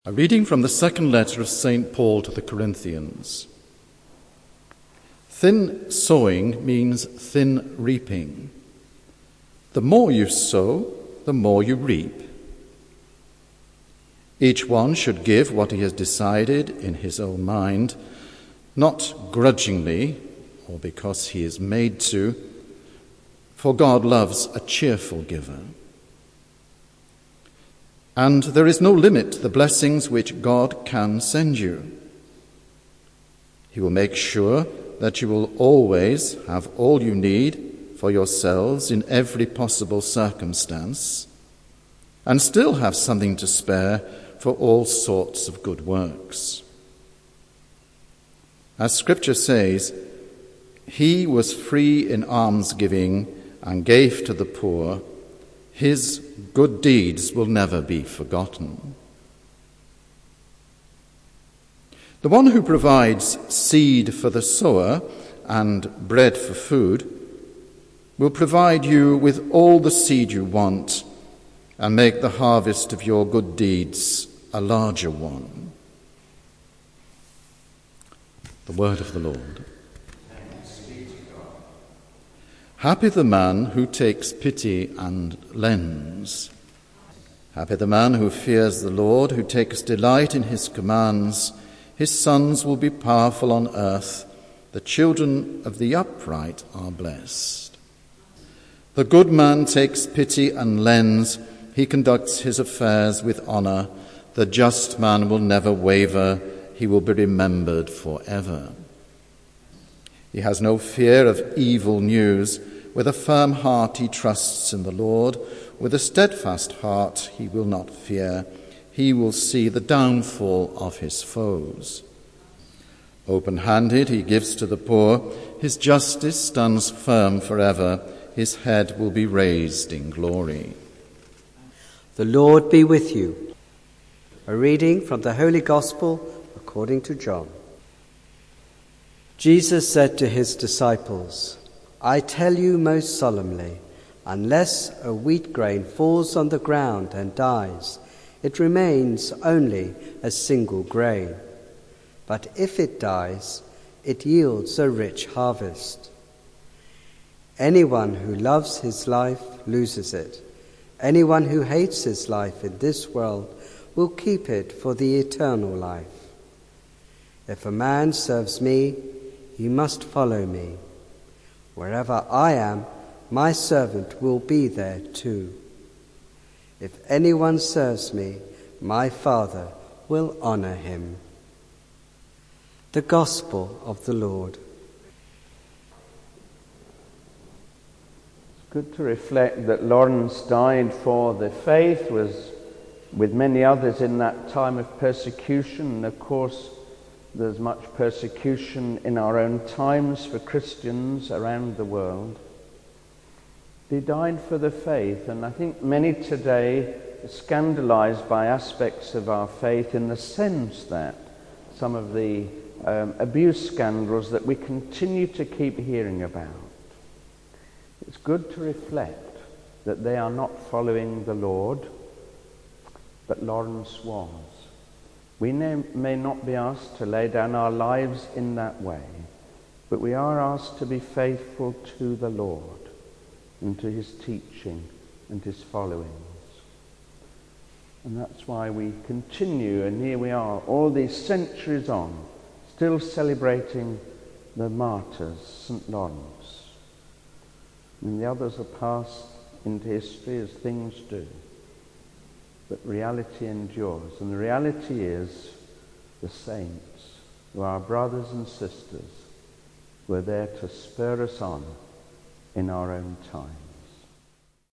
A reading from the second letter of St. Paul to the Corinthians. Thin sowing means thin reaping. The more you sow, the more you reap. Each one should give what he has decided in his own mind, not grudgingly or because he is made to, for God loves a cheerful giver. And there is no limit to the blessings which God can send you. He will make sure that you will always have all you need for yourselves in every possible circumstance, and still have something to spare for all sorts of good works. As Scripture says, he was free in almsgiving and gave to the poor. His good deeds will never be forgotten. The one who provides seed for the sower and bread for food will provide you with all the seed you want and make the harvest of your good deeds a larger one. The word of the Lord. Happy the man who takes pity and lends. Happy the man who fears the Lord, who takes delight in his commands. His sons will be powerful on earth. The children of the upright are blessed. The good man takes pity and lends. He conducts his affairs with honor. The just man will never waver. He will be remembered forever. He has no fear of evil news. With a firm heart he trusts in the Lord. With a steadfast heart he will not fear. He will see the downfall of his foes. Open-handed he gives to the poor. His justice stands firm forever. His head will be raised in glory. The Lord be with you. A reading from the Holy Gospel according to John. Jesus said to his disciples, I tell you most solemnly, unless a wheat grain falls on the ground and dies, it remains only a single grain. But if it dies, it yields a rich harvest. Anyone who loves his life loses it. Anyone who hates his life in this world will keep it for the eternal life. If a man serves me, he must follow me. Wherever I am, my servant will be there too. If anyone serves me, my Father will honor him. The Gospel of the Lord. It's good to reflect that Lawrence died for the faith, was with many others in that time of persecution. And of course, there's much persecution in our own times for Christians around the world. He died for the faith, and I think many today are scandalized by aspects of our faith in the sense that some of the abuse scandals that we continue to keep hearing about. It's good to reflect that they are not following the Lord, but Lawrence was. We may not be asked to lay down our lives in that way, but we are asked to be faithful to the Lord and to his teaching and his followings. And that's why we continue, and here we are, all these centuries on, still celebrating the martyrs, St. Lawrence. And the others are passed into history as things do. But reality endures, and the reality is the saints, who are our brothers and sisters, were there to spur us on in our own time.